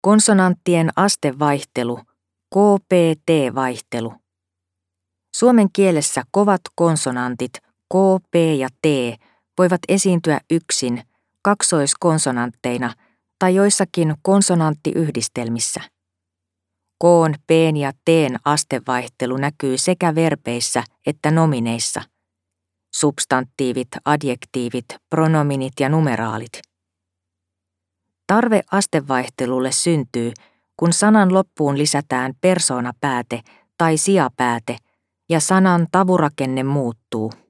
Konsonanttien astevaihtelu, KPT-vaihtelu. Suomen kielessä kovat konsonantit K, P ja T voivat esiintyä yksin, kaksoiskonsonantteina tai joissakin konsonanttiyhdistelmissä. K:n, P:n ja T:n astevaihtelu näkyy sekä verbeissä että nomineissa. Substantiivit, adjektiivit, pronominit ja numeraalit. Tarve astevaihtelulle syntyy, kun sanan loppuun lisätään persoonapääte tai sijapääte ja sanan tavurakenne muuttuu.